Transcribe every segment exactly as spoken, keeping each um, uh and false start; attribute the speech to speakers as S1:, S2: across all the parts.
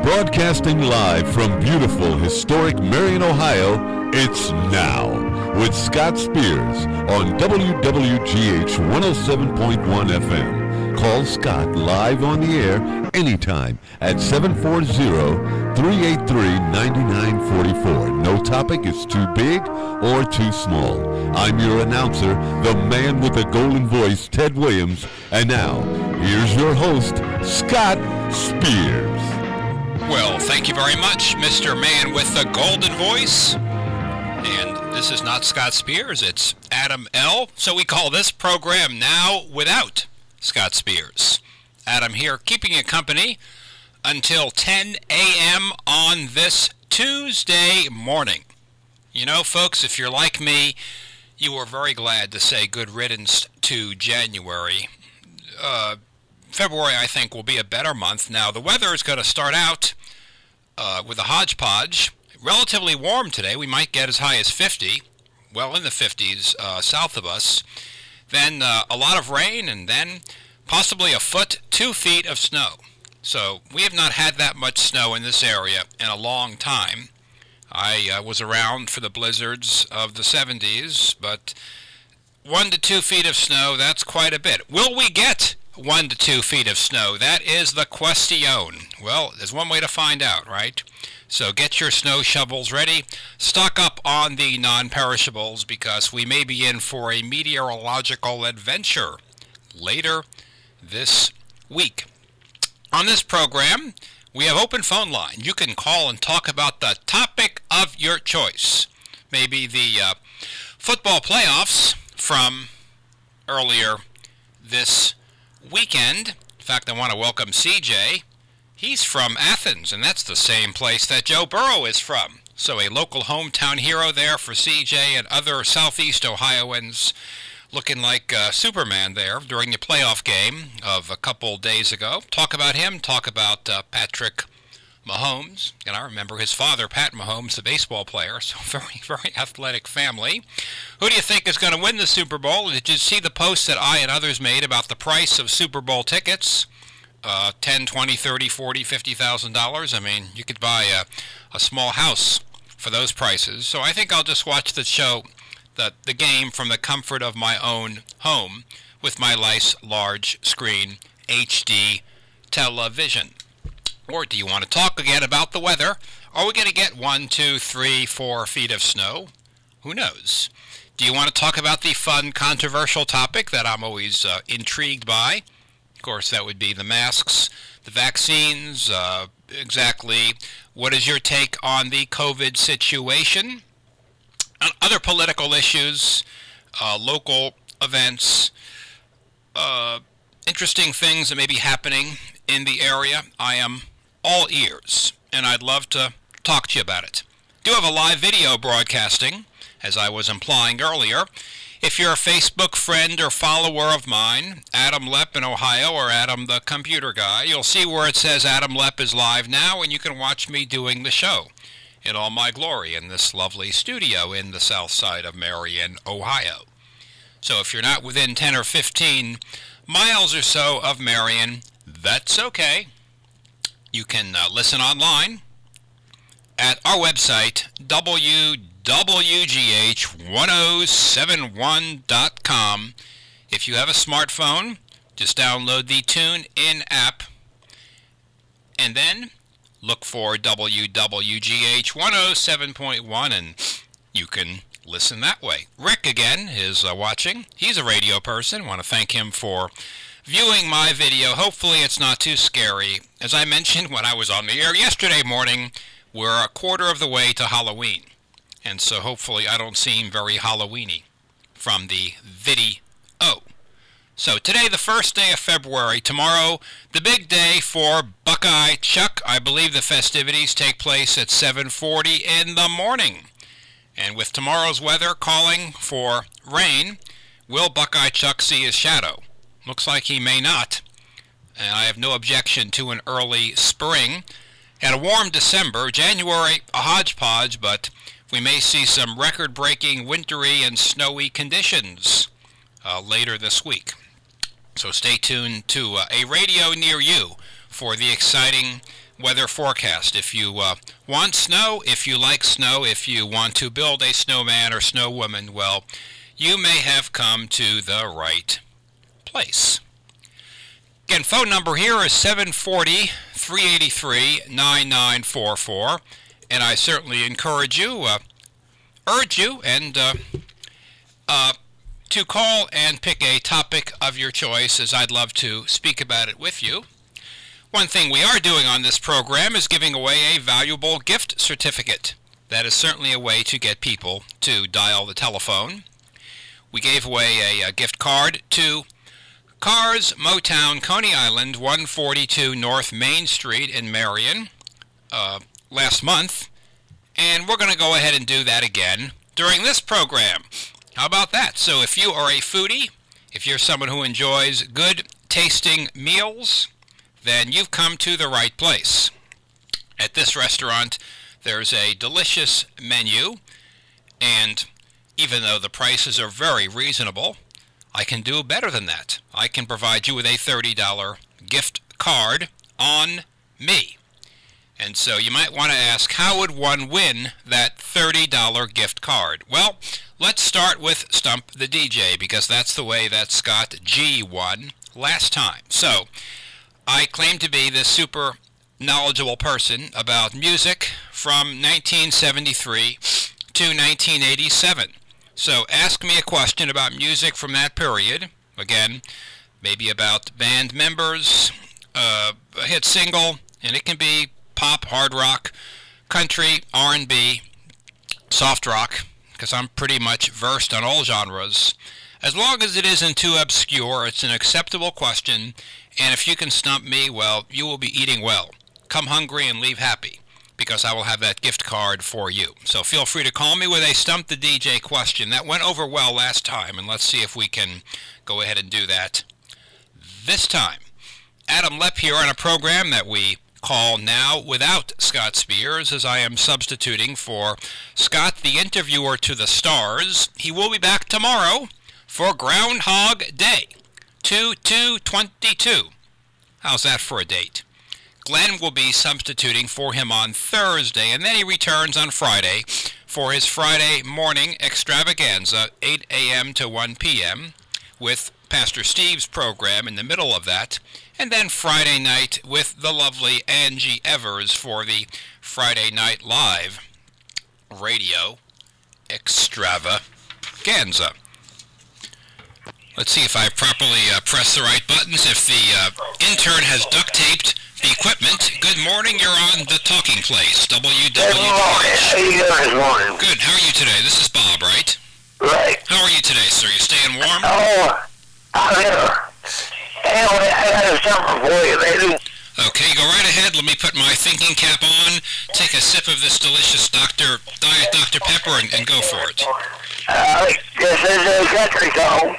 S1: Broadcasting live from beautiful, historic Marion, Ohio, it's Now with Scott Spears on W W G H one oh seven point one F M. Call Scott live on the air anytime at seven four zero, three eight three, nine nine four four. No topic is too big or too small. I'm your announcer, the man with the golden voice, Ted Williams. And now, here's your host, Scott Spears.
S2: Well, thank you very much, Mister Man with the golden voice. And this is not Scott Spears, it's Adam L. So we call this program Now without Scott Spears. Adam here, keeping you company until ten a.m. on this Tuesday morning. You know, folks, if you're like me, you were very glad to say good riddance to January. Uh, February, I think, will be a better month. Now, the weather is going to start out uh, with a hodgepodge. Relatively warm today. We might get as high as fifty, well in the fifties uh, south of us. Then uh, a lot of rain, and then possibly a foot, two feet of snow. So we have not had that much snow in this area in a long time. I uh, was around for the blizzards of the seventies, but one to two feet of snow, that's quite a bit. Will we get one to two feet of snow? That is the question. Well, there's one way to find out, right? So get your snow shovels ready. Stock up on the non-perishables because we may be in for a meteorological adventure later this week. On this program, we have open phone line. You can call and talk about the topic of your choice. Maybe the uh, football playoffs from earlier this weekend. In fact, I want to welcome C J. He's from Athens, and that's the same place that Joe Burrow is from. So a local hometown hero there for C J and other Southeast Ohioans, looking like uh, Superman there during the playoff game of a couple days ago. Talk about him, talk about uh, Patrick Mahomes. And I remember his father, Pat Mahomes, the baseball player, so very, very athletic family. Who do you think is going to win the Super Bowl? Did you see the post that I and others made about the price of Super Bowl tickets? Uh, ten, twenty, thirty, forty, fifty thousand dollars. I mean, you could buy a, a small house for those prices. So I think I'll just watch the show, the, the game from the comfort of my own home with my nice large screen H D television. Or do you want to talk again about the weather? Are we going to get one, two, three, four feet of snow? Who knows? Do you want to talk about the fun, controversial topic that I'm always uh, intrigued by? Of course, that would be the masks, the vaccines, uh, exactly what is your take on the COVID situation, and other political issues, uh, local events, uh, interesting things that may be happening in the area. I am all ears, and I'd love to talk to you about it. I do have a live video broadcasting, as I was implying earlier. If you're a Facebook friend or follower of mine, Adam Lepp in Ohio, or Adam the Computer Guy, you'll see where it says Adam Lepp is live now, and you can watch me doing the show in all my glory in this lovely studio in the south side of Marion, Ohio. So if you're not within ten or fifteen miles or so of Marion, that's okay. You can uh, listen online at our website, W W G H one oh seven one dot com. If you have a smartphone, just download the TuneIn app and then look for W W G H one oh seven point one and you can listen that way. Rick, again, is uh, watching. He's a radio person. I want to thank him for viewing my video. Hopefully it's not too scary. As I mentioned when I was on the air yesterday morning, we're a quarter of the way to Halloween. And so hopefully I don't seem very Halloweeny from the video. So today, the first day of February. Tomorrow, the big day for Buckeye Chuck. I believe the festivities take place at seven forty in the morning. And with tomorrow's weather calling for rain, will Buckeye Chuck see his shadow? Looks like he may not. And I have no objection to an early spring. Had a warm December. January, a hodgepodge, but we may see some record-breaking wintry and snowy conditions uh, later this week. So stay tuned to uh, a radio near you for the exciting weather forecast. If you uh, want snow, if you like snow, if you want to build a snowman or snow woman, well, you may have come to the right place. Again, phone number here is seven four zero, three eight three, nine nine four four, and I certainly encourage you, uh, urge you, and uh, uh, to call and pick a topic of your choice, as I'd love to speak about it with you. One thing we are doing on this program is giving away a valuable gift certificate. That is certainly a way to get people to dial the telephone. We gave away a, a gift card to Cars Motown, Coney Island, one forty-two North Main Street in Marion uh, last month, and we're going to go ahead and do that again during this program. How about that? So if you are a foodie, if you're someone who enjoys good tasting meals, then you've come to the right place. At this restaurant, there's a delicious menu, and even though the prices are very reasonable, I can do better than that. I can provide you with a thirty dollars gift card on me. And so you might want to ask, how would one win that thirty dollars gift card? Well, let's start with Stump the D J, because that's the way that Scott G won last time. So, I claim to be this super knowledgeable person about music from nineteen seventy-three to nineteen eighty-seven. So ask me a question about music from that period. Again, maybe about band members, uh, a hit single, and it can be pop, hard rock, country, R and B, soft rock, because I'm pretty much versed on all genres. As long as it isn't too obscure, it's an acceptable question, and if you can stump me, well, you will be eating well. Come hungry and leave happy, because I will have that gift card for you. So feel free to call me with a Stump the D J question. That went over well last time, and let's see if we can go ahead and do that this time. Adam Lepp here on a program that we call Now Without Scott Spears, as I am substituting for Scott, the interviewer to the stars. He will be back tomorrow for Groundhog Day, two two twenty-two. How's that for a date? Glenn will be substituting for him on Thursday, and then he returns on Friday for his Friday morning extravaganza, eight a.m. to one p.m., with Pastor Steve's program in the middle of that, and then Friday night with the lovely Angie Evers for the Friday Night Live radio extravaganza. Let's see if I properly uh, press the right buttons. If the uh, intern has duct taped the equipment. Good morning, you're on The Talking Place, W W G H.
S3: Good morning. How are you doing this morning?
S2: Good. How are you today? This is Bob, right?
S3: Right.
S2: How are you today, sir? You staying warm?
S3: Oh, I'm here. Anyway, I got something for you, baby.
S2: Okay, go right ahead. Let me put my thinking cap on, take a sip of this delicious Doctor Diet Doctor Pepper, and, and go for it.
S3: Uh, this is a country song.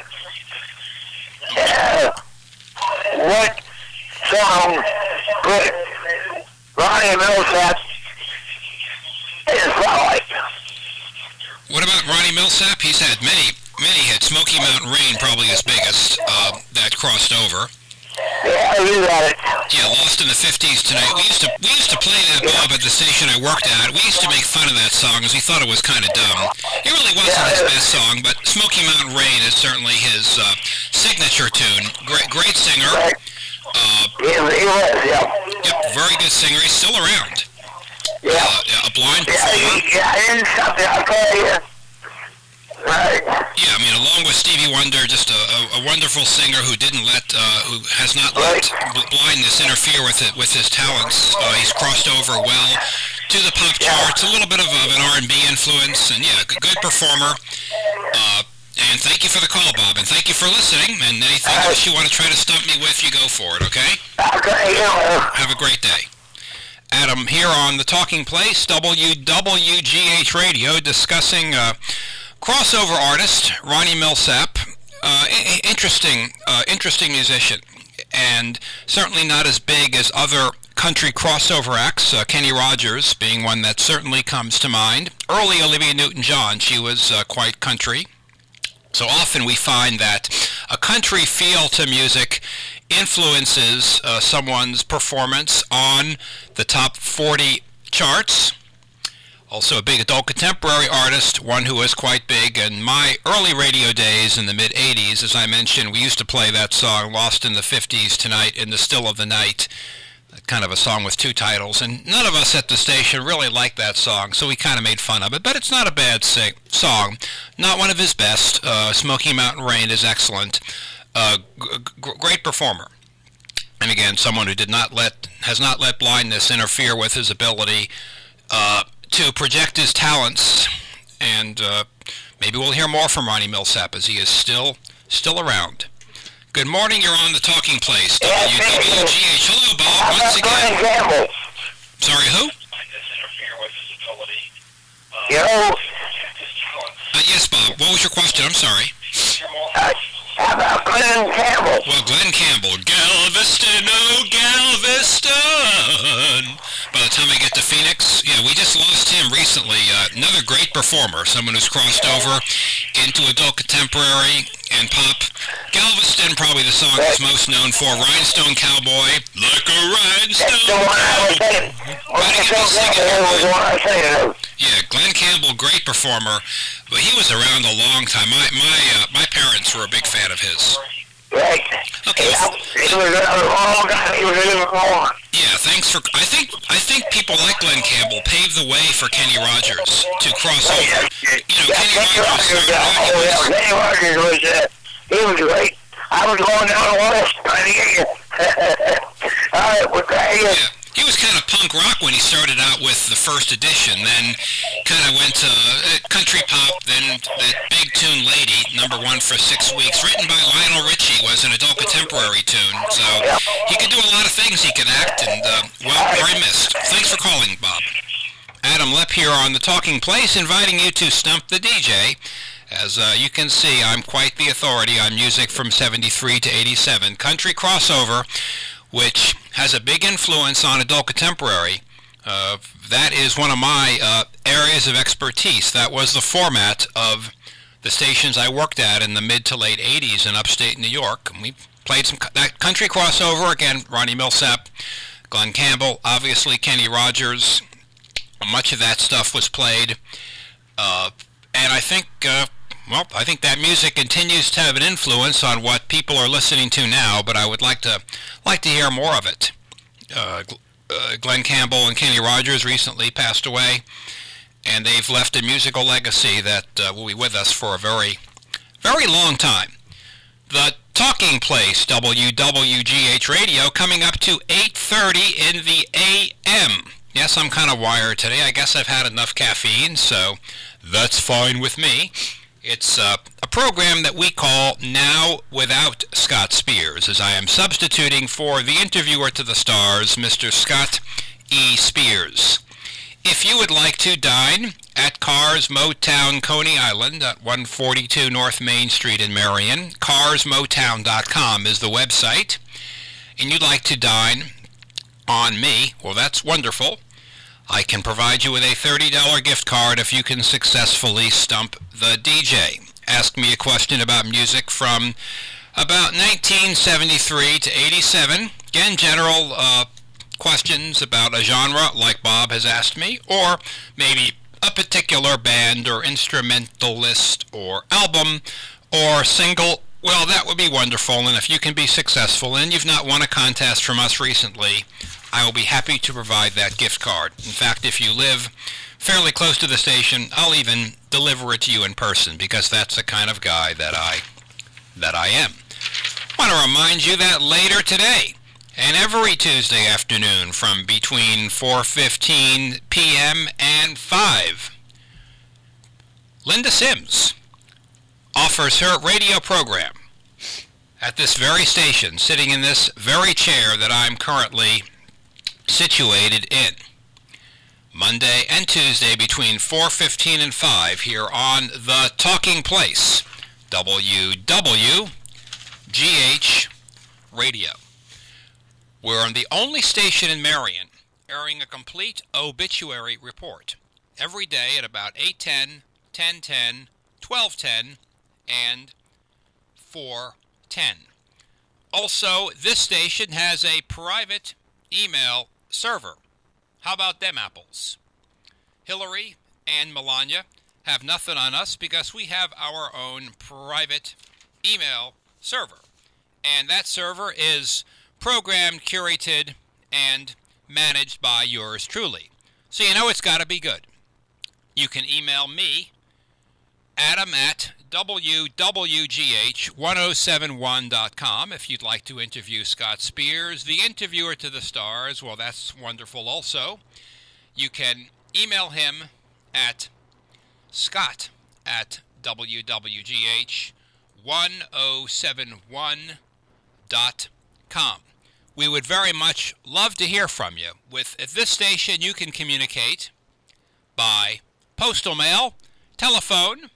S3: Uh, what song put Ronnie Milsap in his spotlight?
S2: What about Ronnie Milsap? He's had many, many hits. Smoky Mountain Rain, probably his biggest, uh, that crossed over.
S3: Yeah, you got it.
S2: Yeah, Lost in the fifties tonight. We used to we used to play that, Bob, at the station I worked at. We used to make fun of that song because we thought it was kind of dumb. It really wasn't his best song, but Smoky Mountain Rain is certainly his uh, signature tune. Great, great singer. Uh,
S3: He, he was, yeah.
S2: Yep, very good singer. He's still around.
S3: Yeah.
S2: Uh, a blind
S3: Yeah,
S2: performer.
S3: yeah, and something I'll tell you. Right.
S2: Yeah, I mean, along with Stevie Wonder, just a, a, a wonderful singer who didn't let, uh, who has not let bl- blindness interfere with it, with his talents. Uh, he's crossed over well to the pop charts, a little bit of, of an R and B influence, and yeah, good, good performer. Uh, and thank you for the call, Bob, and thank you for listening. And anything else you want to try to stump me with, you go for it, okay?
S3: Okay, you know.
S2: Have a great day. Adam here on The Talking Place, W W G H Radio, discussing uh, crossover artist Ronnie Milsap. Uh, I- interesting, uh, interesting musician, and certainly not as big as other country crossover acts. Uh, Kenny Rogers being one that certainly comes to mind. Early Olivia Newton-John, she was uh, quite country. So often we find that a country feel to music influences uh, someone's performance on the top forty charts. Also a big adult contemporary artist, one who was quite big in my early radio days in the mid-eighties. As I mentioned, we used to play that song, Lost in the fifties, Tonight in the Still of the Night, kind of a song with two titles, and none of us at the station really liked that song, so we kind of made fun of it, but it's not a bad sing- song. Not one of his best. Uh, Smoky Mountain Rain is excellent. Uh, g- g- great performer. And again, someone who did not let, has not let blindness interfere with his ability uh, to project his talents, and uh, maybe we'll hear more from Ronnie Milsap as he is still still around. Good morning, you're on the Talking Place, W W G H. Hello, Bob, once again.
S3: Campbell.
S2: Sorry, who?
S3: You know,
S2: Uh, yes, Bob, what was your question? I'm sorry.
S3: uh, how about Glenn Campbell?
S2: Well, Glenn Campbell, Galveston, oh Galveston. By the time I get to Phoenix, yeah, we just lost him recently. Uh, another great performer, someone who's crossed over into adult contemporary and pop. Galveston, probably the song he's most known for. Rhinestone Cowboy, like a rhinestone
S3: That's the one I was saying. Rhinestone Cowboy was the one I was saying.
S2: Yeah, Glenn Campbell, great performer, but he was around a long time. My my uh, my parents were a big fan of his.
S3: Right.
S2: Okay.
S3: Yeah, he was a long time. He was a little long.
S2: Yeah, thanks for. I think I think people like Glenn Campbell paved the way for Kenny Rogers to cross over. You know, Kenny Rogers started out. He
S3: Oh, yeah,
S2: was,
S3: Kenny Rogers was, uh, he was great. I was going down the west trying to get you. All right, well, thank you.
S2: yeah, he was kind of punk rock when he started out with the first edition. Then kind of went to uh, country pop. Then that big tune "Lady," number one for six weeks, written by Lionel Richie, was an adult contemporary tune. So he could do a lot of things. He can act, and uh, well, very missed. Thanks for calling, Bob. Adam Lepp here on The Talking Place, inviting you to Stump the D J. As uh, you can see, I'm quite the authority on music from seventy-three to eighty-seven. Country crossover, which has a big influence on adult contemporary. Uh, that is one of my uh, areas of expertise. That was the format of the stations I worked at in the mid to late eighties in upstate New York. And we played some that country crossover. Again, Ronnie Milsap, Glenn Campbell, obviously Kenny Rogers. Much of that stuff was played. Uh, and I think... Uh, Well, I think that music continues to have an influence on what people are listening to now, but I would like to like to hear more of it. Uh, uh, Glenn Campbell and Kenny Rogers recently passed away, and they've left a musical legacy that uh, will be with us for a very, very long time. The Talking Place, W W G H Radio, coming up to eight thirty in the A M. Yes, I'm kind of wired today. I guess I've had enough caffeine, so that's fine with me. It's uh, a program that we call Now Without Scott Spears, as I am substituting for the interviewer to the stars, Mister Scott E. Spears. If you would like to dine at Cars Motown Coney Island at one forty-two North Main Street in Marion, cars motown dot com is the website, and you'd like to dine on me, well, that's wonderful. I can provide you with a thirty dollars gift card if you can successfully stump the D J. Ask me a question about music from about nineteen seventy-three to eighty-seven. Again, general uh, questions about a genre like Bob has asked me, or maybe a particular band or instrumentalist or album or single. Well, that would be wonderful, and if you can be successful and you've not won a contest from us recently, I will be happy to provide that gift card. In fact, if you live fairly close to the station, I'll even deliver it to you in person, because that's the kind of guy that I that I am. I want to remind you that later today, and every Tuesday afternoon from between four fifteen p.m. and five, Linda Sims offers her radio program at this very station, sitting in this very chair that I'm currently situated in. Monday and Tuesday between four fifteen and five here on The Talking Place, W W G H Radio. We're on the only station in Marion airing a complete obituary report every day at about eight ten, ten ten, twelve ten, and four ten. Also, this station has a private email server. How about them apples? Hillary and Melania have nothing on us because we have our own private email server. And that server is programmed, curated, and managed by yours truly. So you know it's got to be good. You can email me, Adam at W W G H ten seventy-one dot com if you'd like to interview Scott Spears, the interviewer to the stars. Well, that's wonderful also. You can email him at Scott at W W G H ten seventy-one dot com. We would very much love to hear from you. With at this station, you can communicate by postal mail, telephone.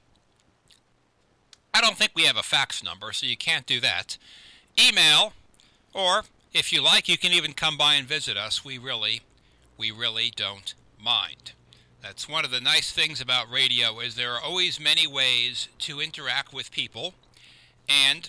S2: I don't think we have a fax number, so you can't do that. Email, or if you like, you can even come by and visit us. We really, we really don't mind. That's one of the nice things about radio is there are always many ways to interact with people, and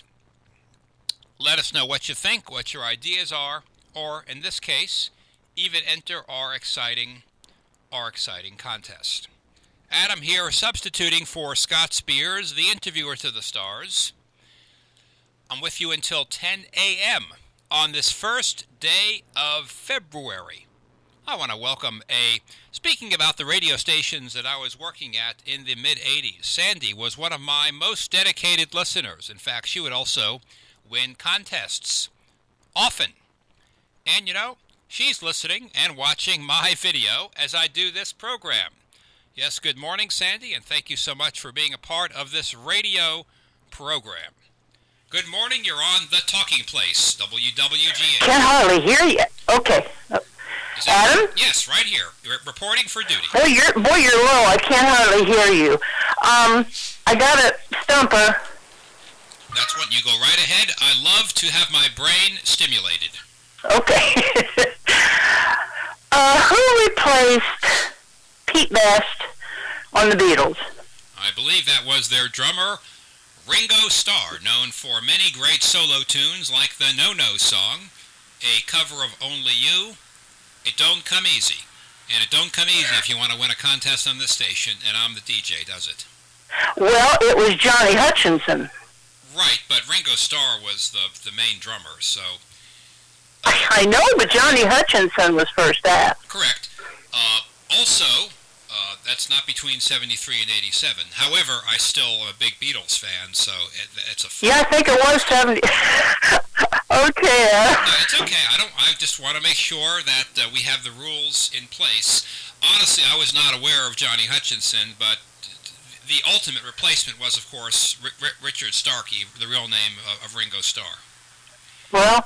S2: let us know what you think, what your ideas are, or in this case, even enter our exciting, our exciting contest. Adam here, substituting for Scott Spears, the interviewer to the stars. I'm with you until ten a.m. on this first day of February. I want to welcome a, speaking about the radio stations that I was working at in the mid-eighties, Sandy was one of my most dedicated listeners. In fact, she would also win contests often. And you know, she's listening and watching my video as I do this program. Yes, good morning, Sandy, and thank you so much for being a part of this radio program. Good morning, you're on The Talking Place, W W G H.
S3: Can't hardly hear you. Okay. Adam?
S2: Yes, right here. You're reporting for duty.
S3: Boy, you're, boy, you're low. I can't hardly hear you. Um, I got a stumper.
S2: That's what, you go right ahead. I love to have my brain stimulated.
S3: Okay. uh, who replaced Pete Best on the Beatles?
S2: I believe that was their drummer, Ringo Starr, known for many great solo tunes like the No-No song, a cover of Only You. It don't come easy. And it don't come easy if you want to win a contest on this station, and I'm the D J, does it?
S3: Well, it was Johnny Hutchinson.
S2: Right, but Ringo Starr was the the main drummer, so...
S3: Uh, I know, but Johnny Hutchinson was first up.
S2: Correct. Uh, also, uh, that's not between seventy-three and eighty-seven. However, I still am a big Beatles fan, so it, it's a...
S3: Yeah, I think it was seventy... Okay.
S2: No, it's okay. I don't. I just want to make sure that uh, we have the rules in place. Honestly, I was not aware of Johnny Hutchinson, but the ultimate replacement was, of course, R- R- Richard Starkey, the real name of, of Ringo Starr.
S3: Well,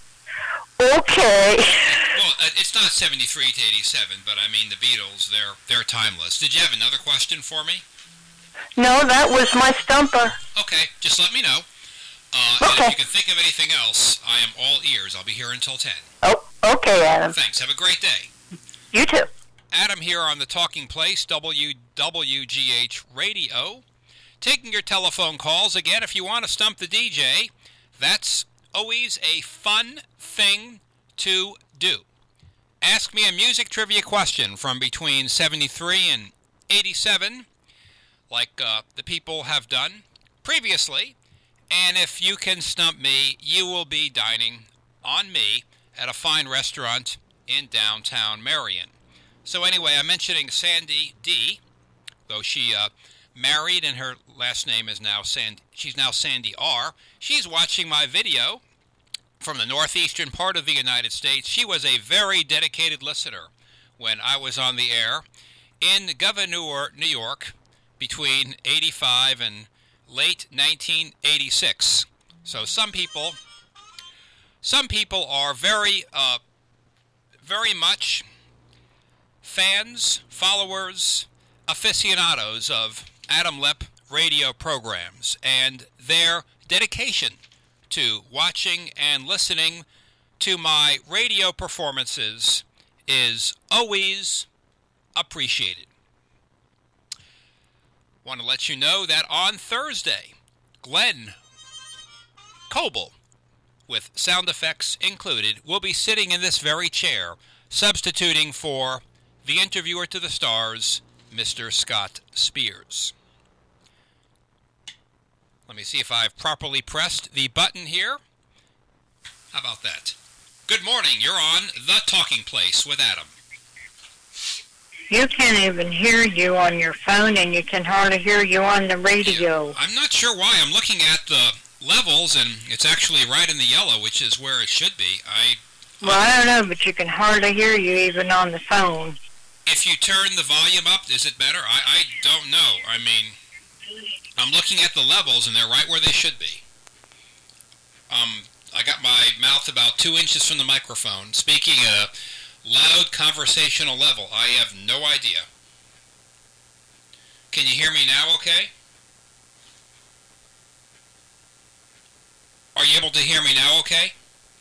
S3: okay.
S2: Well, it's not seventy-three to eighty-seven, but I mean the Beatles. They're they're timeless. Did you have another question for me?
S3: No, that was my stumper.
S2: Okay, just let me know. Uh,
S3: okay.
S2: And if you can think of anything else, I am all ears. I'll be here until ten.
S3: Oh, okay, Adam.
S2: Thanks. Have a great day.
S3: You too.
S2: Adam here on The Talking Place, W W G H Radio. Taking your telephone calls. Again, if you want to stump the D J, that's always a fun thing to do. Ask me a music trivia question from between seventy-three and eighty-seven, like uh, the people have done previously. And if you can stump me, you will be dining on me at a fine restaurant in downtown Marion. So anyway, I'm mentioning Sandy D, though she uh, married and her last name is now Sandy. She's now Sandy R. She's watching my video from the northeastern part of the United States. She was a very dedicated listener when I was on the air in Gouverneur, New York, between eighty-five and late nineteen eighty-six. So some people, some people are very, uh, very much fans, followers, aficionados of Adam Lipp radio programs, and their dedication to watching and listening to my radio performances is always appreciated. Want to let you know that on Thursday, Glenn Coble with sound effects included, will be sitting in this very chair, substituting for the interviewer to the stars, Mister Scott Spears. Let me see if I've properly pressed the button here. How about that? Good morning. You're on The Talking Place with Adam.
S4: You can't even hear you on your phone, and you can hardly hear you on the radio.
S2: Yeah, I'm not sure why. I'm looking at the levels, and it's actually right in the yellow, which is where it should be. I
S4: Well, I don't know, but you can hardly hear you even on the phone.
S2: If you turn the volume up, is it better? I, I don't know. I mean, I'm looking at the levels, and they're right where they should be. Um, I got my mouth about two inches from the microphone, speaking at a loud conversational level. I have no idea. Can you hear me now okay? Are you able to hear me now okay?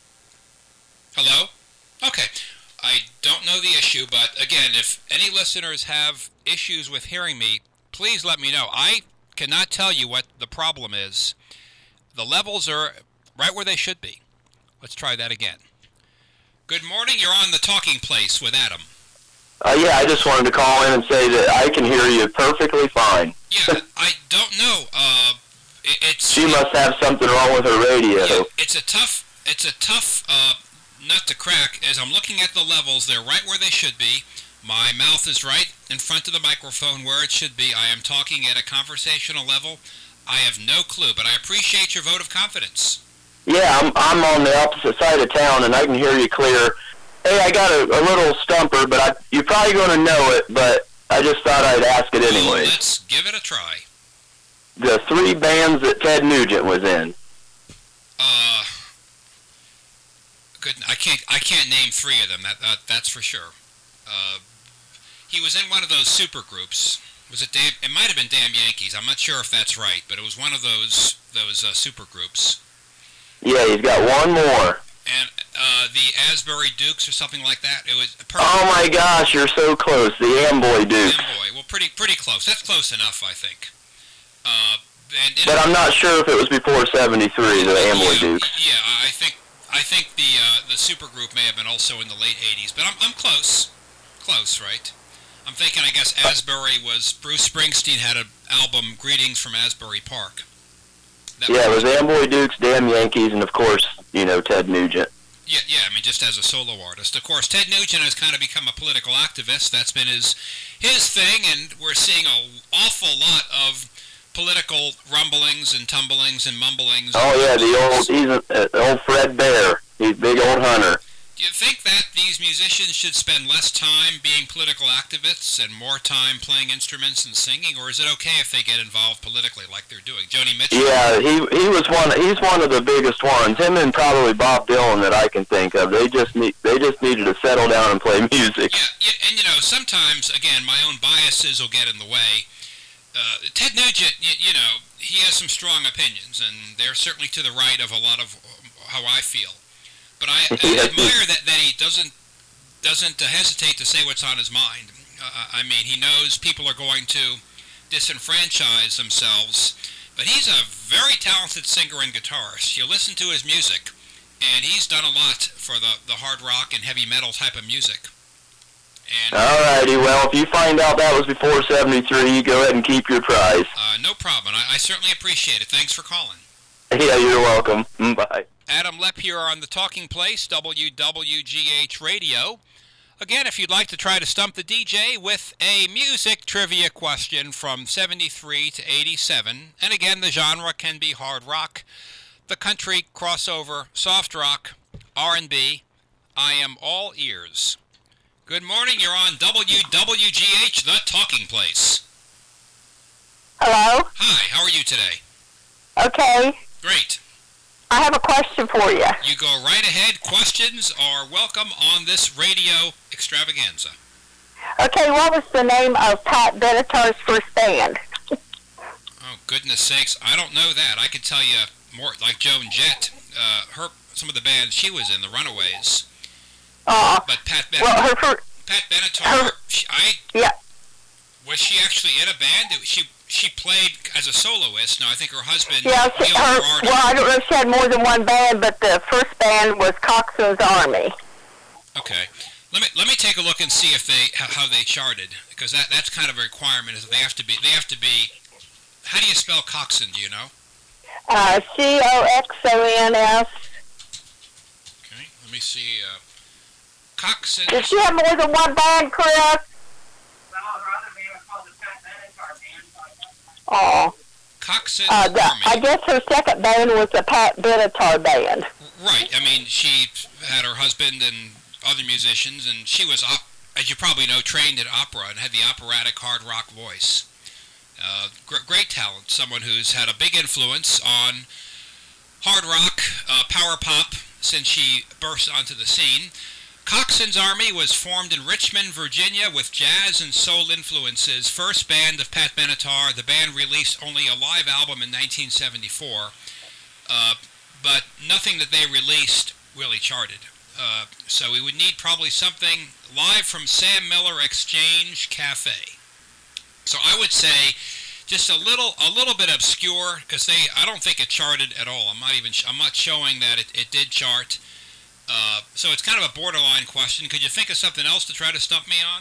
S2: Hello? Okay. I don't know the issue, but again, if any listeners have issues with hearing me, please let me know. I cannot tell you what the problem is. The levels are right where they should be. Let's try that again. Good morning. You're on The Talking Place with Adam.
S5: Uh, yeah, I just wanted to call in and say that I can hear you perfectly fine.
S2: Yeah, I don't know. Uh, it, it's
S5: she must have something wrong with her radio.
S2: Yeah, it's a tough. It's a tough uh, nut to crack. As I'm looking at the levels, they're right where they should be. My mouth is right in front of the microphone where it should be. I am talking at a conversational level. I have no clue, but I appreciate your vote of confidence.
S5: Yeah, I'm I'm on the opposite side of town, and I can hear you clear. Hey, I got a, a little stumper, but I, you're probably going to know it, but I just thought I'd ask it anyway.
S2: Well, let's give it a try.
S5: The three bands that Ted Nugent was in.
S2: Uh, good. I can't. I can't name three of them. That, that that's for sure. Uh, he was in one of those super groups. Was it Damn? It might have been Damn Yankees. I'm not sure if that's right, but it was one of those those uh, super groups.
S5: Yeah, he's got one more.
S2: And uh, the Asbury Dukes or something like that. It was. Perfect.
S5: Oh my gosh, you're so close. The Amboy Dukes.
S2: Amboy. Well, pretty pretty close. That's close enough, I think. Uh, and, and
S5: but I'm not sure if it was before seventy-three. The Amboy
S2: yeah,
S5: Dukes.
S2: Yeah, I think I think the uh, the supergroup may have been also in the late eighties, but I'm I'm close, close, right? I'm thinking. I guess Asbury was Bruce Springsteen had an album, Greetings from Asbury Park. That
S5: yeah, it was Amboy Dukes, Damn Yankees, and of course, you know, Ted Nugent.
S2: Yeah, yeah. I mean, just as a solo artist, of course, Ted Nugent has kind of become a political activist. That's been his his thing, and we're seeing an awful lot of political rumblings and tumblings and mumblings.
S5: Oh yeah, the old he's a, uh, old Fred Bear. He's a big old hunter.
S2: Do you think that these musicians should spend less time being political activists and more time playing instruments and singing, or is it okay if they get involved politically like they're doing? Joni Mitchell?
S5: Yeah, he he was one. He's one of the biggest ones. Him and probably Bob Dylan that I can think of. They just need they just needed to settle down and play music.
S2: Yeah, yeah, and you know, sometimes again, my own biases will get in the way. Uh, Ted Nugent, you, you know, he has some strong opinions, and they're certainly to the right of a lot of how I feel. But I, I admire that, that he doesn't doesn't uh, hesitate to say what's on his mind. Uh, I mean, he knows people are going to disenfranchise themselves, but he's a very talented singer and guitarist. You listen to his music, and he's done a lot for the, the hard rock and heavy metal type of music. And,
S5: Alrighty, well, if you find out that was before seventy-three, you go ahead and keep your prize.
S2: Uh, no problem. I, I certainly appreciate it. Thanks for calling.
S5: Yeah, you're welcome. Bye.
S2: Adam Lepp here on The Talking Place, W W G H Radio. Again, if you'd like to try to stump the D J with a music trivia question from seventy-three to eighty-seven, and again, the genre can be hard rock, the country, crossover, soft rock, R and B, I am all ears. Good morning, you're on W W G H, The Talking Place.
S6: Hello?
S2: Hi, how are you today?
S6: Okay.
S2: Great.
S6: I have a question for you.
S2: You go right ahead. Questions are welcome on this radio extravaganza.
S6: Okay, what was the name of Pat Benatar's first band?
S2: Oh, goodness sakes. I don't know that. I could tell you more, like Joan Jett, uh, her, some of the bands she was in, the Runaways.
S6: Uh,
S2: but Pat Benatar,
S6: well, her first,
S2: Pat Benatar,
S6: her,
S2: she, I,
S6: yeah.
S2: was she actually in a band? She, she played as a soloist. Now, I think her husband,
S6: Yeah, she,
S2: Neil
S6: her,
S2: Girardi.
S6: well, I don't know if she had more than one band, but the first band was Coxswain's Army.
S2: Okay. Let me let me take a look and see if they how, how they charted, because that that's kind of a requirement. Is that they have to be they have to be. How do you spell Coxswain? Do you know?
S6: Uh, C O X O N S.
S2: Okay. Let me see. Uh, Coxswain.
S6: Did she have more than one band, Chris? Oh.
S2: Coxswain's
S6: Uh, the,
S2: Army.
S6: I guess her second band was the Pat Benatar band.
S2: Right. I mean, she had her husband and other musicians, and she was, op- as you probably know, trained in opera and had the operatic hard rock voice. Uh, gr- great talent. Someone who's had a big influence on hard rock, uh, power pop since she burst onto the scene. Coxswain's Army was formed in Richmond, Virginia, with jazz and soul influences. First band of Pat Benatar. The band released only a live album in nineteen seventy-four, uh, but nothing that they released really charted. Uh, so we would need probably something live from Sam Miller Exchange Cafe. So I would say just a little, a little bit obscure, because they, I don't think it charted at all. I'm not even, I'm not showing that it, it did chart. Uh, so it's kind of a borderline question. Could you think of something else to try to stump me on?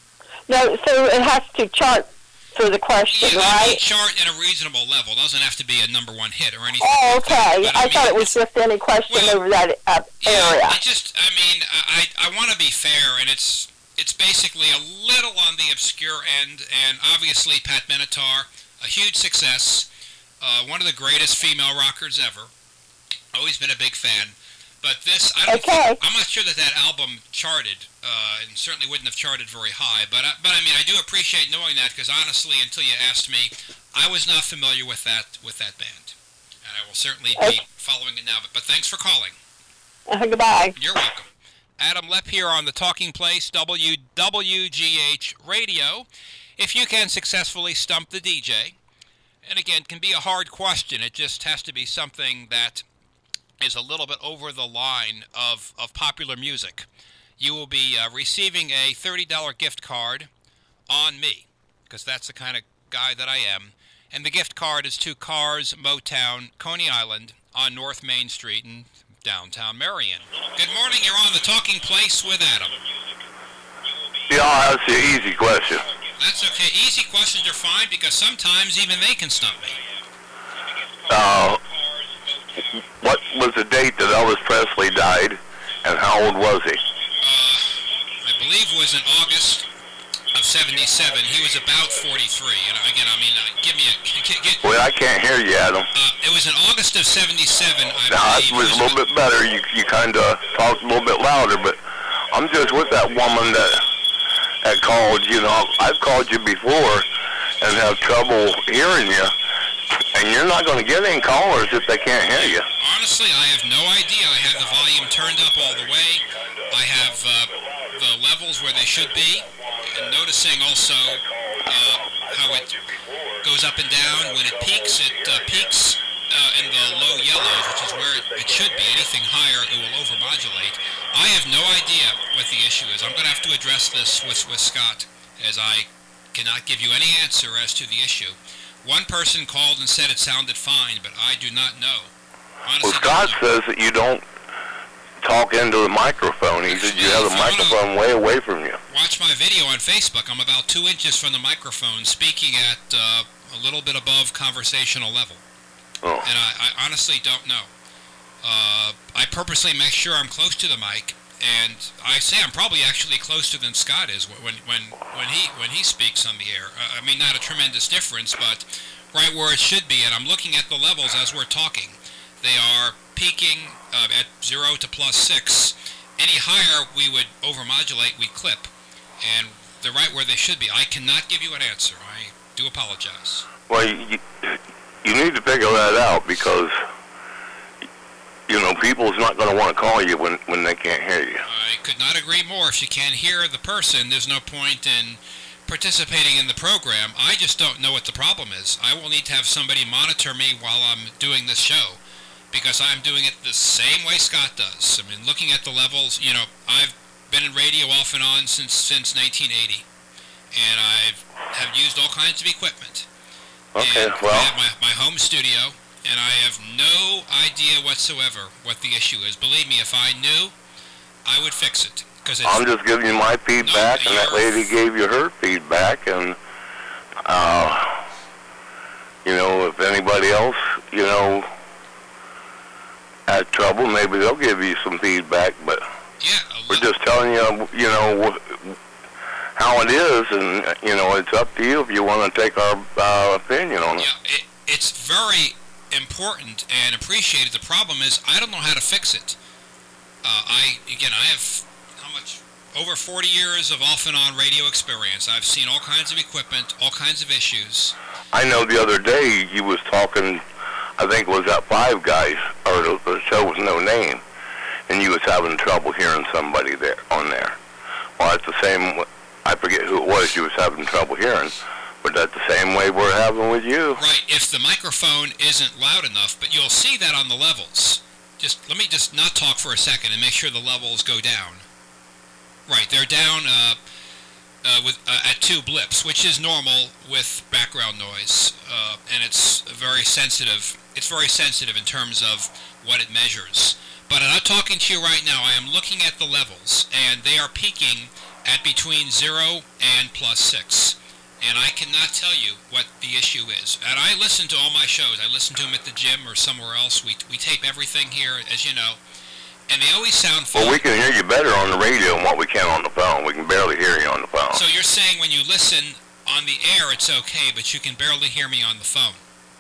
S6: No, so it has to chart for the question,
S2: Yeah, I mean,
S6: right?
S2: chart at a reasonable level. It doesn't have to be a number one hit or anything.
S6: Oh,
S2: like that.
S6: okay.
S2: But,
S6: I
S2: mean,
S6: thought it was just any question
S2: well,
S6: over that uh,
S2: yeah,
S6: area.
S2: I just, I mean, I, I want to be fair, and it's, it's basically a little on the obscure end, and obviously Pat Benatar, a huge success, uh, one of the greatest female rockers ever. Always been a big fan. But this, I don't
S6: Okay.
S2: think, I'm not sure that that album charted, uh, and certainly wouldn't have charted very high. But, I, but I mean, I do appreciate knowing that, because honestly, until you asked me, I was not familiar with that with that band. And I will certainly be
S6: Okay.
S2: following it now. But, but thanks for calling.
S6: Uh, goodbye.
S2: You're welcome. Adam Lepp here on the Talking Place, W W G H Radio. If you can successfully stump the D J, and again, can be a hard question. It just has to be something that is a little bit over the line of, of popular music. You will be uh, receiving a thirty dollars gift card on me, because that's the kind of guy that I am. And the gift card is to Cars Motown, Coney Island, on North Main Street in downtown Marion. Good morning, you're on the Talking Place with Adam.
S3: Yeah, that's an easy question.
S2: That's okay. Easy questions are fine, because sometimes even they can stump me.
S3: Uh, what was the date that Elvis Presley died, and how old was he?
S2: Uh, I believe it was in August of seventy-seven. He was about forty-three. And again, I mean, uh, give me a... Get, get,
S3: Well, I can't hear you, Adam.
S2: uh, it was in August of seventy-seven, I
S3: Now, that
S2: believe.
S3: was a little bit better. You you kind of talked a little bit louder, but I'm just with that woman that that called. You know, I've called you before and have trouble hearing you, and you're not going to get any callers if they can't hear you.
S2: Honestly, I have no idea. I have the volume turned up all the way. I have uh, the levels where they should be. And noticing also uh, how it goes up and down. When it peaks, it uh, peaks uh, in the low yellows, which is where it, it should be. Anything higher, it will overmodulate. I have no idea what the issue is. I'm going to have to address this with, with Scott, as I cannot give you any answer as to the issue. One person called and said it sounded fine, but I do not know. Honestly,
S3: Well, Scott says that you don't talk into the microphone. He said you have the microphone way away from you.
S2: Watch my video on Facebook. I'm about two inches from the microphone, speaking at uh, a little bit above conversational level.
S3: Oh.
S2: And I, I honestly don't know. Uh, I purposely make sure I'm close to the mic, and I say I'm probably actually closer than Scott is when when when he when he speaks on the air. Uh, I mean, not a tremendous difference, but right where it should be. And I'm looking at the levels as we're talking. They are peaking uh, at zero to plus six. Any higher, we would overmodulate, we clip, and they're right where they should be. I cannot give you an answer. I do apologize.
S3: Well, you, you need to figure that out, because you know people's not going to want to call you when when they can't hear you.
S2: I could not agree more. If you can't hear the person, there's no point in participating in the program. I just don't know what the problem is. I will need to have somebody monitor me while I'm doing this show, because I'm doing it the same way Scott does. I mean, looking at the levels, you know, I've been in radio off and on since since nineteen eighty, and I've have used all kinds of equipment.
S3: Okay,
S2: and
S3: well.
S2: I have my, my home studio, and I have no idea whatsoever what the issue is. Believe me, if I knew, I would fix it. Cause it's,
S3: I'm just giving you my feedback,
S2: no,
S3: and that lady gave you her feedback, and, uh, you know, if anybody else, you know, had trouble, maybe they'll give you some feedback, but
S2: yeah,
S3: we're just telling you, you know, how it is, and, you know, it's up to you if you want to take our uh, opinion on it.
S2: Yeah, it, it's very important and appreciated. The problem is I don't know how to fix it. Uh, I, again, I have, how much? Over forty years of off and on radio experience. I've seen all kinds of equipment, all kinds of issues.
S3: I know the other day you was talking, I think it was that Five Guys, or the, the show was no name, and you was having trouble hearing somebody there on there. Well, that's the same, I forget who it was you was having trouble hearing, but that's the same way we're having with you.
S2: Right, if the microphone isn't loud enough, but you'll see that on the levels. Just let me just not talk for a second and make sure the levels go down. Right, they're down uh, uh, with uh, at two blips, which is normal with background noise, uh, and it's very sensitive. It's very sensitive in terms of what it measures. But I'm not talking to you right now. I am looking at the levels, and they are peaking at between zero and plus six. And I cannot tell you what the issue is. And I listen to all my shows. I listen to them at the gym or somewhere else. We we tape everything here, as you know. And they always sound fine.
S3: Well, we can hear you better on the radio than what we can on the phone. We can barely hear you on the phone.
S2: So you're saying when you listen on the air, it's okay, but you can barely hear me on the phone.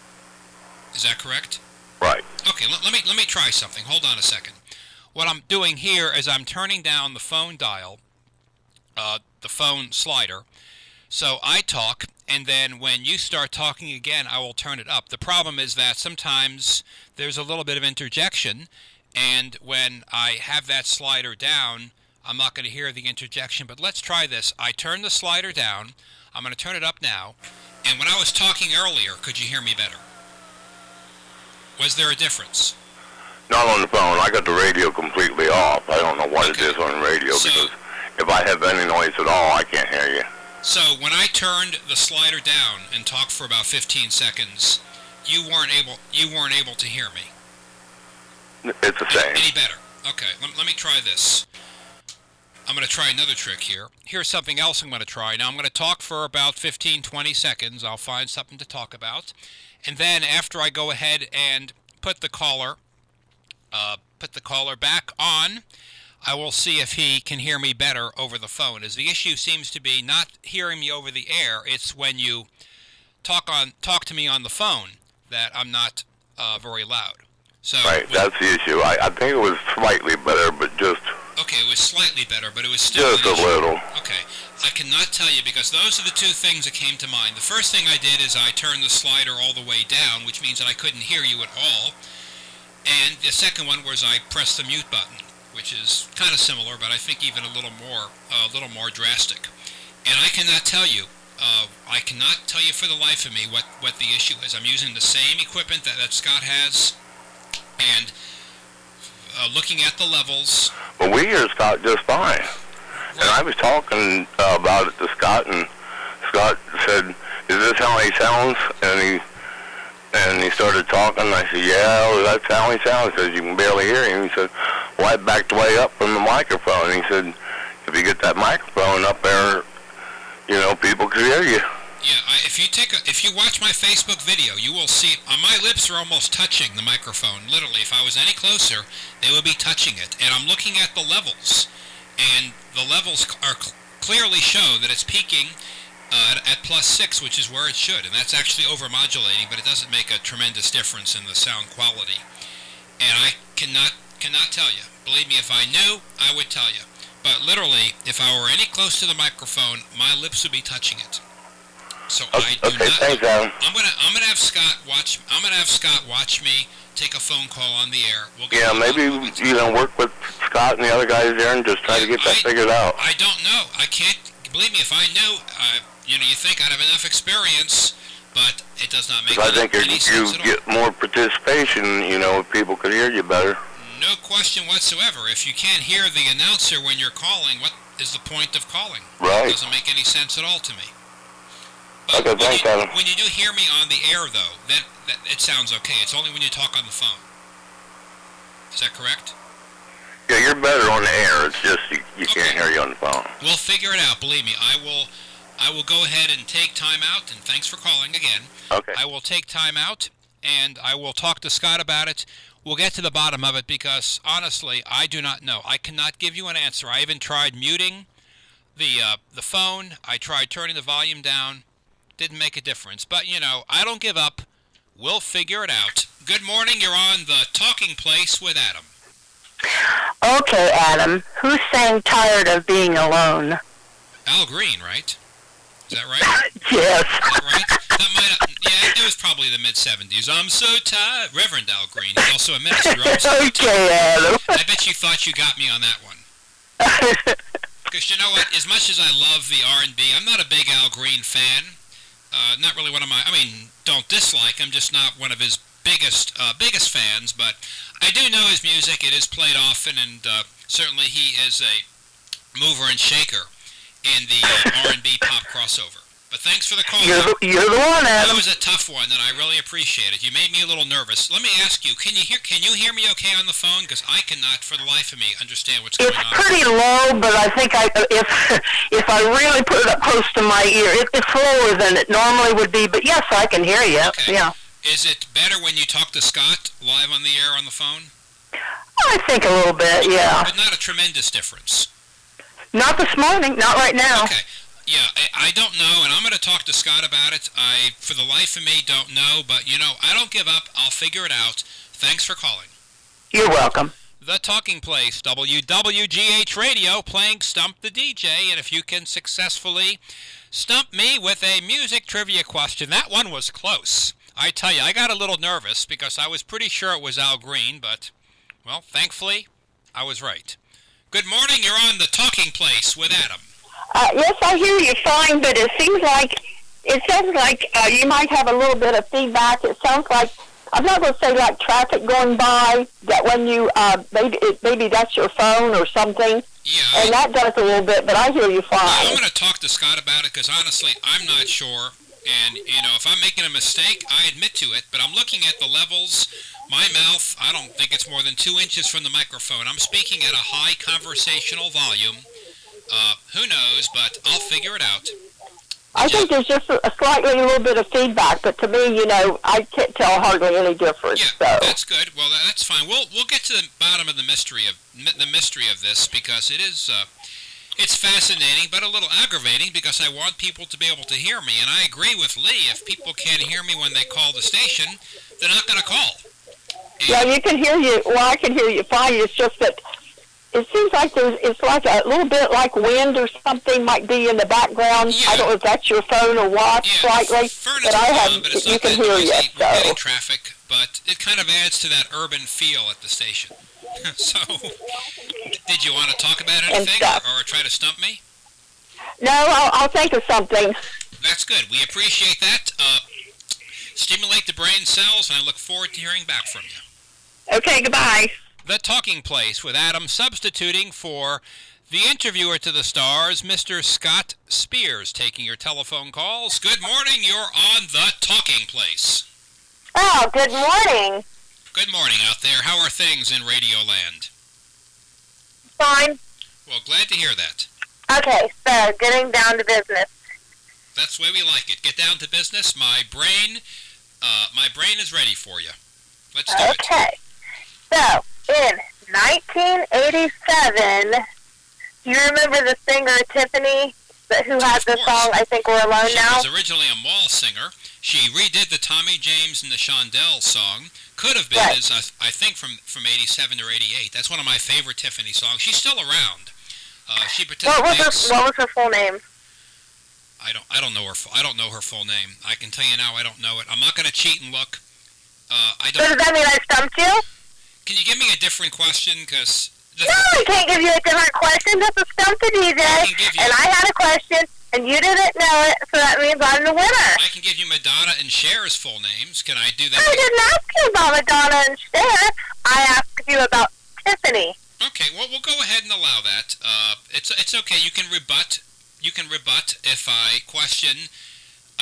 S2: Is that correct?
S3: Right.
S2: Okay, let, let me let me try something. Hold on a second. What I'm doing here is I'm turning down the phone dial, uh, the phone slider. So I talk, and then when you start talking again, I will turn it up. The problem is that sometimes there's a little bit of interjection, and when I have that slider down, I'm not going to hear the interjection. But let's try this. I turn the slider down. I'm going to turn it up now. And when I was talking earlier, could you hear me better? Was there a difference?
S3: Not on the phone. I got the radio completely off. I don't know what
S2: Okay.
S3: it is on the radio,
S2: So-
S3: because if I have any noise at all, I can't hear you.
S2: So when I turned the slider down and talked for about fifteen seconds, you weren't able you weren't able to hear me.
S3: It's the same.
S2: Any better? Okay, let, let me try this. I'm going to try another trick here. Here's something else I'm going to try. Now I'm going to talk for about fifteen, twenty seconds. I'll find something to talk about. And then after I go ahead and put the caller, uh, put the caller back on, I will see if he can hear me better over the phone. As the issue seems to be not hearing me over the air, it's when you talk on talk to me on the phone that I'm not uh, very loud. So
S3: Right, that's the issue. I, I think it was slightly better, but just
S2: okay, it was slightly better, but it was still
S3: just
S2: an
S3: a
S2: issue.
S3: little.
S2: Okay, I cannot tell you because those are the two things that came to mind. The first thing I did is I turned the slider all the way down, which means that I couldn't hear you at all. And the second one was I pressed the mute button, which is kind of similar, but I think even a little more, uh, a little more drastic. And I cannot tell you, uh, I cannot tell you for the life of me what, what the issue is. I'm using the same equipment that, that Scott has, and uh, looking at the levels.
S3: Well, we hear Scott just fine. And I was talking uh, about it to Scott, and Scott said, "Is this how he sounds?" And he and he started talking. And I said, "Yeah, well, that's how he sounds." Because you can barely hear him. He said, "Well, I backed way up from the microphone." And he said, "If you get that microphone up there, you know, people can hear you."
S2: Yeah, I, if you take a, if you watch my Facebook video, you will see uh, my lips are almost touching the microphone. Literally, if I was any closer, they would be touching it. And I'm looking at the levels, and the levels are cl- clearly show that it's peaking uh, at, at plus six, which is where it should. And that's actually overmodulating, but it doesn't make a tremendous difference in the sound quality. And I cannot cannot tell you. Believe me, if I knew, I would tell you. But literally, if I were any close to the microphone, my lips would be touching it. So I do
S3: Okay,
S2: not.
S3: thanks, Adam.
S2: I'm gonna I'm gonna have Scott watch. I'm gonna have Scott watch me take a phone call on the air. We'll get
S3: Yeah,
S2: to
S3: maybe,
S2: one moment.
S3: you know, work with Scott and the other guys there and just try to get that
S2: I-
S3: figured out.
S2: I don't know. I can't believe me. If I knew, uh, you know, you think I'd have enough experience, but it does not make
S3: Because I
S2: any,
S3: think
S2: any
S3: you
S2: sense at all.
S3: get more participation, you know, if people could hear you better.
S2: No question whatsoever. If you can't hear the announcer when you're calling, what is the point of calling?
S3: Right.
S2: It doesn't make any sense at all to me. But
S5: Okay,
S2: when
S5: thanks,
S2: you,
S5: Adam.
S2: when you do hear me on the air, though, then that, it sounds okay. It's only when you talk on the phone. Is that correct?
S3: Yeah, you're better on the air. It's just you, you
S2: Okay.
S3: can't hear you on the phone.
S2: We'll figure it out. Believe me, I will. I will go ahead and take time out. And thanks for calling again.
S3: Okay.
S2: I will take time out, and I will talk to Scott about it. We'll get to the bottom of it because, honestly, I do not know. I cannot give you an answer. I even tried muting the uh, the phone. I tried turning the volume down. Didn't make a difference. But, you know, I don't give up. We'll figure it out. Good morning. You're on The Talking Place with Adam.
S6: Okay, Adam. Who sang Tired of Being Alone?
S2: Al Green, right? Is that right?
S6: Yes.
S2: Is that right? That might have, yeah, it was probably the mid-seventies. I'm so tired. Reverend Al Green. He's also a minister. I'm so
S6: Okay, Adam.
S2: I bet you thought you got me on that one. Because you know what? As much as I love the R and B, I'm not a big Al Green fan. Uh, not really one of my, I mean, don't dislike him, just not one of his biggest uh, biggest fans. But I do know his music. It is played often, and uh, certainly he is a mover and shaker in the uh, R and B pop crossover. But thanks for the call.
S6: You're the, you're the one,
S2: That
S6: Adam.
S2: was a tough one, and I really appreciate it. You made me a little nervous. Let me ask you, can you hear Can you hear me okay on the phone? Because I cannot, for the life of me, understand what's
S6: It's
S2: going on.
S6: pretty low, but I think I if if I really put it up close to my ear, it, it's lower than it normally would be. But yes, I can hear you.
S2: Okay.
S6: Yeah.
S2: Is it better when you talk to Scott live on the air on the phone?
S6: I think a little bit. Yeah.
S2: But not a tremendous difference.
S6: Not this morning. Not right now.
S2: Okay. Yeah, I, I don't know, and I'm going to talk to Scott about it. I, for the life of me, don't know, but, you know, I don't give up. I'll figure it out. Thanks for calling.
S6: You're welcome.
S2: The Talking Place, W W G H Radio, playing Stump the D J, and if you can successfully stump me with a music trivia question, that one was close. I tell you, I got a little nervous because I was pretty sure it was Al Green, but, well, thankfully, I was right. Good morning, you're on The Talking Place with Adam.
S6: Uh, yes, I hear you fine, but it seems like it sounds like uh, you might have a little bit of feedback. It sounds like I'm not going to say like traffic going by. That when you uh, maybe it, maybe that's your phone or something,
S2: Yeah,
S6: and that does a little bit. But I hear you
S2: I'm
S6: fine.
S2: going to talk to Scott about it because, honestly, I'm not sure. And, you know, if I'm making a mistake, I admit to it. But I'm looking at the levels. My mouth, I don't think it's more than two inches from the microphone. I'm speaking at a high conversational volume. Uh, who knows, but I'll figure it out.
S6: I think there's just a, a slightly a little bit of feedback, but to me, you know, I can't tell hardly any difference.
S2: Yeah,
S6: So
S2: that's good. Well, that's fine. We'll we'll get to the bottom of the mystery of the mystery of this because it is uh, it's fascinating, but a little aggravating because I want people to be able to hear me, and I agree with Lee. If people can't hear me when they call the station, they're not going to call. And
S6: yeah, you can hear you. Well, I can hear you fine. It's just that it seems like there's it's like a little bit like wind or something might be in the background.
S2: Yeah.
S6: I don't know if that's your phone or what,
S2: Yeah,
S6: slightly,
S2: furnace
S6: but I
S2: is
S6: have
S2: on, but it's
S6: you
S2: not
S6: can
S2: that
S6: hear
S2: noisy.
S6: you.
S2: We're
S6: So
S2: getting traffic, but it kind of adds to that urban feel at the station. So, did you want to talk about
S6: And
S2: anything
S6: stuff.
S2: or, or try to stump me?
S6: no, I'll, I'll think of something.
S2: That's good. We appreciate that. Uh, stimulate the brain cells, and I look forward to hearing back from you.
S6: Okay, goodbye.
S2: The Talking Place with Adam substituting for the interviewer to the stars, Mister Scott Spears, taking your telephone calls. Good morning. You're on The Talking Place.
S6: Oh, good morning.
S2: Good morning out there. How are things in Radio Land?
S6: Fine.
S2: Well, glad to hear that.
S6: Okay, so getting down to business.
S2: That's the way we like it. Get down to business. My brain, uh, my brain is ready for you. Let's do it.
S6: Okay. So, in nineteen eighty-seven, you remember the singer Tiffany, that, who had
S2: Of
S6: the
S2: course.
S6: song I Think We're Alone
S2: She
S6: Now?
S2: was originally a mall singer. She redid the Tommy James and the Shondell song. Could have been,
S6: Right.
S2: as I, I think, from, from eighty-seven or eighty-eight. That's one of my favorite Tiffany songs. She's still around. Uh, she
S6: What was
S2: participates.
S6: her What was her full name?
S2: I don't. I don't know her. fu- I don't know her full name. I can tell you now. I don't know it. I'm not going to cheat and look. Uh, I
S6: So does
S2: don't.
S6: that mean I stumped you?
S2: Can you give me a different question? Because
S6: No, I can't give you a different question. That's a stump to D J.
S2: I can give you-
S6: And I had a question, and you didn't know it, so that means I'm the winner.
S2: I can give you Madonna and Cher's full names. Can I do that?
S6: I didn't ask you about Madonna and Cher. I asked you about Tiffany.
S2: Okay, well, we'll go ahead and allow that. Uh, it's it's okay. You can rebut. You can rebut if I question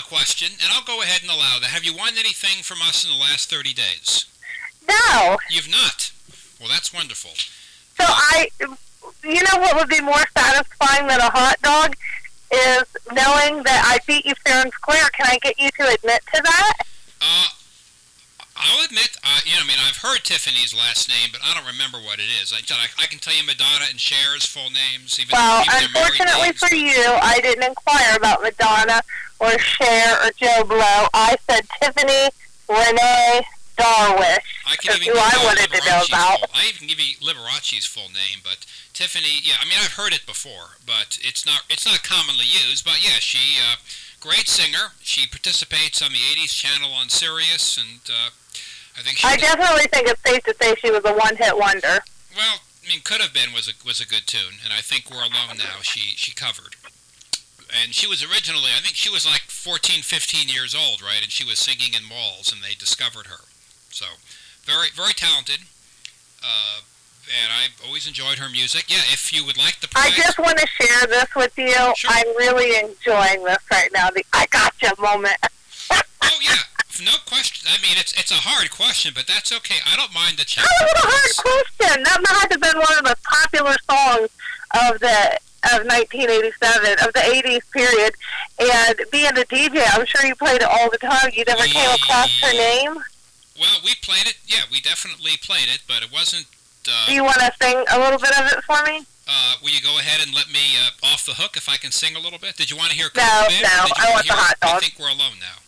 S2: a question, and I'll go ahead and allow that. Have you won anything from us in the last thirty days?
S7: No.
S2: You've not? Well, that's wonderful.
S7: So I, you know what would be more satisfying than a hot dog is knowing that I beat you fair and square. Can I get you to admit to that?
S2: Uh, I'll admit, uh, you know, I mean, I've heard Tiffany's last name, but I don't remember what it is. I, I can tell you Madonna and Cher's full names. Even,
S7: well,
S2: even
S7: unfortunately for you, I didn't inquire about Madonna or Cher or Joe Blow. I said Tiffany Renee Darwish.
S2: I can even
S7: who
S2: give
S7: I
S2: you
S7: wanted to know about.
S2: Full, I even give you Liberace's full name, but Tiffany, yeah, I mean, I've heard it before, but it's not it's not commonly used. But yeah, she, uh, great singer. She participates on the eighties channel on Sirius, and uh, I think she.
S7: I
S2: did,
S7: definitely think it's safe to say she was a one-hit wonder.
S2: Well, I mean, Could Have Been was a was a good tune, and I think We're Alone Now she she covered. And she was originally, I think she was like fourteen, fifteen years old, right? And she was singing in malls, and they discovered her. So, very, very talented. Uh, and I've always enjoyed her music. Yeah, if you would like the prize.
S7: I just want to share this with you.
S2: Sure.
S7: I'm really enjoying this right now. The I gotcha moment.
S2: Oh, yeah. No question. I mean, it's it's a hard question, but that's okay. I don't mind the challenge.
S7: That was a hard question. That might have been one of the popular songs of the of nineteen eighty-seven, of the eighties period. And being a D J, I'm sure you played it all the time. You never
S2: we,
S7: came across her name?
S2: Well, we played it. Yeah, we definitely played it, but it wasn't... Uh,
S7: Do you want to sing a little bit of it for me?
S2: Uh, will you go ahead and let me uh, off the hook if I can sing a little bit? Did you want to hear...
S7: No,
S2: Band,
S7: no, I want the hot dog.
S2: I think we're alone now.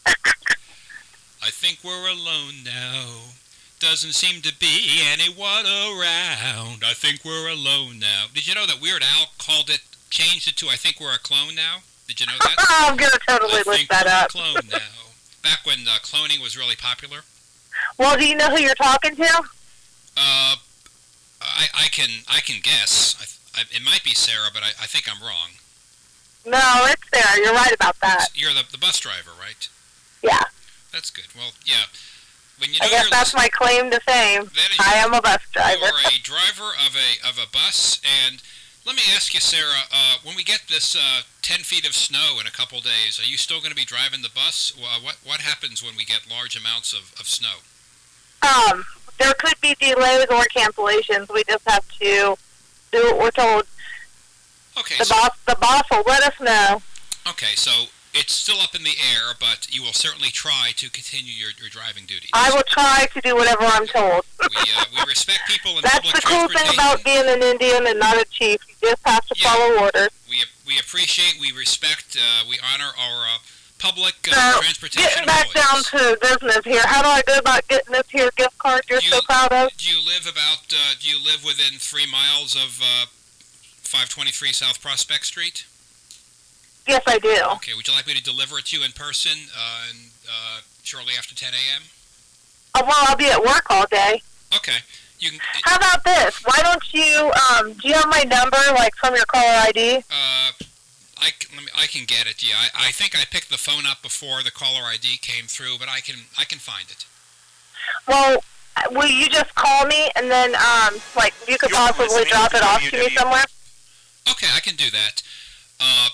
S2: I think we're alone now. Doesn't seem to be anyone around. I think we're alone now. Did you know that Weird Al called it, changed it to I Think We're a Clone Now? Did you know that?
S7: I'm going to totally look that up.
S2: I think we're a clone now. Back when uh, cloning was really popular.
S7: Well, do you know who you're talking to?
S2: Uh, I, I can I can guess. I, I, it might be Sarah, but I, I think I'm wrong.
S7: No, it's Sarah. You're right about that.
S2: You're the, the bus driver, right?
S7: Yeah.
S2: That's good. Well, yeah. When you know
S7: I guess
S2: you're
S7: that's my claim to fame. I am a bus driver.
S2: You're a driver of a of a bus, and let me ask you, Sarah, uh, when we get this uh, ten feet of snow in a couple days, are you still going to be driving the bus? Well, what what happens when we get large amounts of, of snow?
S7: Um, there could be delays or cancellations. We just have to do what we're told.
S2: Okay.
S7: The
S2: so,
S7: boss, the boss will let us know.
S2: Okay, so it's still up in the air, but you will certainly try to continue your, your driving duties.
S7: I will try to do whatever I'm told.
S2: we uh, we respect people in
S7: That's
S2: public
S7: the cool thing about being an Indian and not a chief. You just have to
S2: yeah.
S7: follow orders.
S2: We we appreciate, we respect, uh, we honor our uh, public uh,
S7: so,
S2: transportation
S7: getting back
S2: employees.
S7: down to business here, how do I go about getting this here gift card you're
S2: you,
S7: so proud of?
S2: Do you live about? Uh, do you live within three miles of uh, five twenty-three South Prospect Street?
S7: Yes, I do.
S2: Okay, would you like me to deliver it to you in person uh, and, uh, shortly after ten a.m.?
S7: Oh, well, I'll be at work all day.
S2: Okay. You can,
S7: How about this? Why don't you, um, do you have my number, like, from your caller I D?
S2: Uh, I, let me, I can get it, yeah. I, I think I picked the phone up before the caller I D came through, but I can I can find it.
S7: Well, will you just call me, and then, um, like, you could possibly drop it off to me somewhere?
S2: Okay, I can do that. Uh...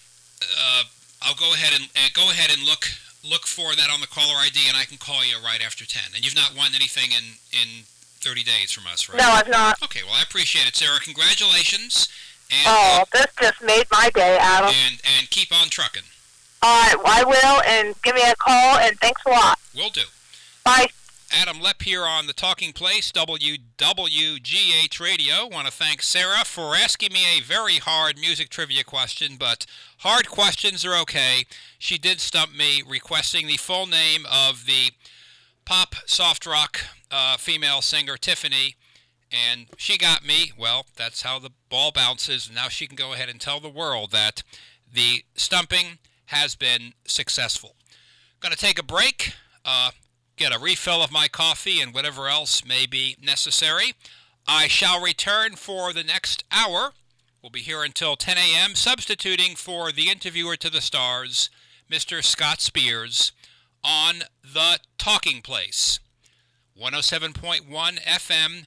S2: Uh, I'll go ahead and uh, go ahead and look look for that on the caller I D, and I can call you right after ten. And you've not won anything in, in thirty days from us, right?
S7: No, I've not.
S2: Okay, well, I appreciate it, Sarah. Congratulations. And,
S7: oh,
S2: uh,
S7: this just made my day, Adam.
S2: And and keep on trucking.
S7: All right, I will, and give me a call, and thanks a lot.
S2: Will do.
S7: Bye.
S2: Adam Lepp here on The Talking Place, W W G H Radio. Want to thank Sarah for asking me a very hard music trivia question, but hard questions are okay. She did stump me, requesting the full name of the pop soft rock uh, female singer Tiffany, and she got me. Well, that's how the ball bounces. Now she can go ahead and tell the world that the stumping has been successful. Going to take a break. Uh... Get a refill of my coffee and whatever else may be necessary. I shall return for the next hour. We'll be here until ten a.m., substituting for the interviewer to the stars, Mister Scott Spears, on The Talking Place. one oh seven point one F M,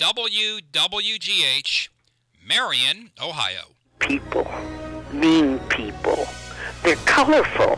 S2: W W G H, Marion, Ohio.
S8: People, mean people. They're colorful.